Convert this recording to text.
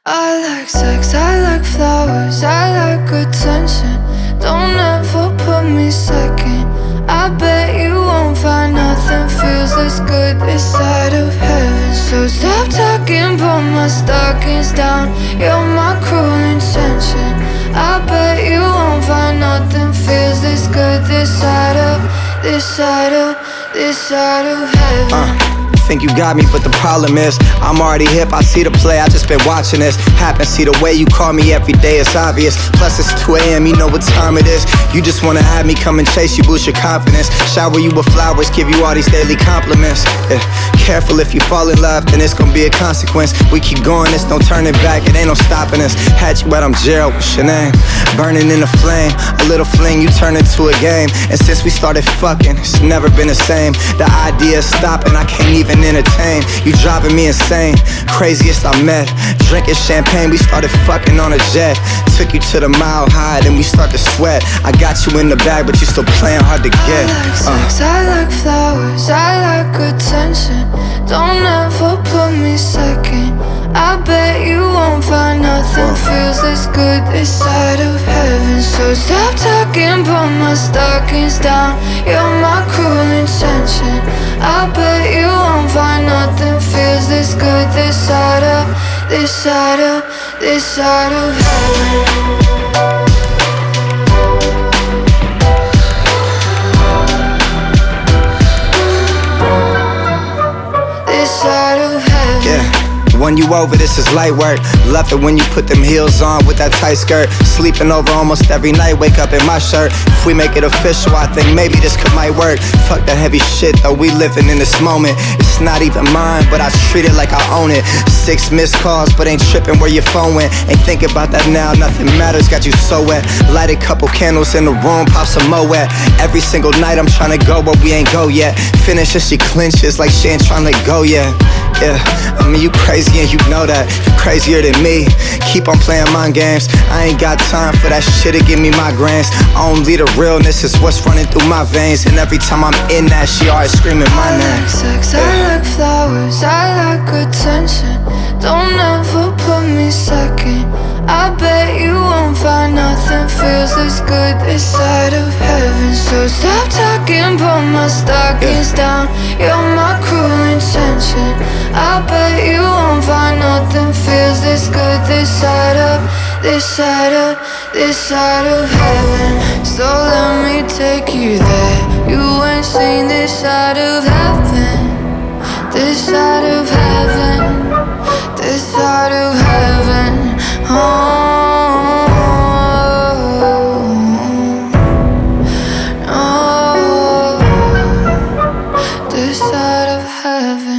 I like sex, I like flowers, I like attention. Don't ever put me second. I bet you won't find nothing feels as good this side of heaven. So stop talking, put my stockings down. You're my cruel intention. I bet you won't find nothing feels this good this side of heaven. Think you got me, but the problem is I'm already hip, I see the play, I just been watching this happen. See the way you call me every day, it's obvious. Plus it's 2 a.m., you know what time it is. You just wanna have me come and chase you, boost your confidence. Shower you with flowers, give you all these daily compliments. Careful, if you fall in love, then it's gonna be a consequence. We keep going, there's no turning back, it ain't no stopping us. Had you at I'm Gerald, what's your name? Burning in a flame, a little fling, you turn into a game. And since we started fucking, it's never been the same. The idea of stopping, I can't even entertain. You driving me insane, craziest I met. Drinking champagne, we started fucking on a jet. Took you to the Mile High, then we start to sweat. I got you in the bag, but you still playing hard to get. I like sex, I like flowers, I like attention. Don't ever put me second. I bet you won't find nothing feels as good this side of heaven. So stop talking, put my stockings down. You're my cruel intention. I bet you won't find nothing feels this good this side of heaven. When you over, this is light work. Love it when you put them heels on with that tight skirt. Sleeping over almost every night, wake up in my shirt. If we make it official, I think maybe this might work. Fuck that heavy shit though, we living in this moment. It's not even mine, but I treat it like I own it. 6 missed calls, but ain't tripping where your phone went. Ain't thinking about that now, nothing matters, got you so wet. Light a couple candles in the room, pop some Moet. Every single night I'm trying to go, but we ain't go yet. Finish and she clenches like she ain't trying to go yet. Yeah, I mean you crazy and you know that. You're crazier than me. Keep on playing mind games. I ain't got time for that shit to give me migraines. Only the realness is what's running through my veins. And every time I'm in that, she always screaming my name. I like sex, I like flowers, I like attention. Don't ever put me second. I bet you won't find nothing feels as good this side of heaven. So stop talking, put my stockings down. You're my cruel intention. I bet you won't find nothing feels this good this side of heaven. So let me take you there. You ain't seen this side of heaven. This side of heaven. This side of heaven. Oh, no. This side of heaven.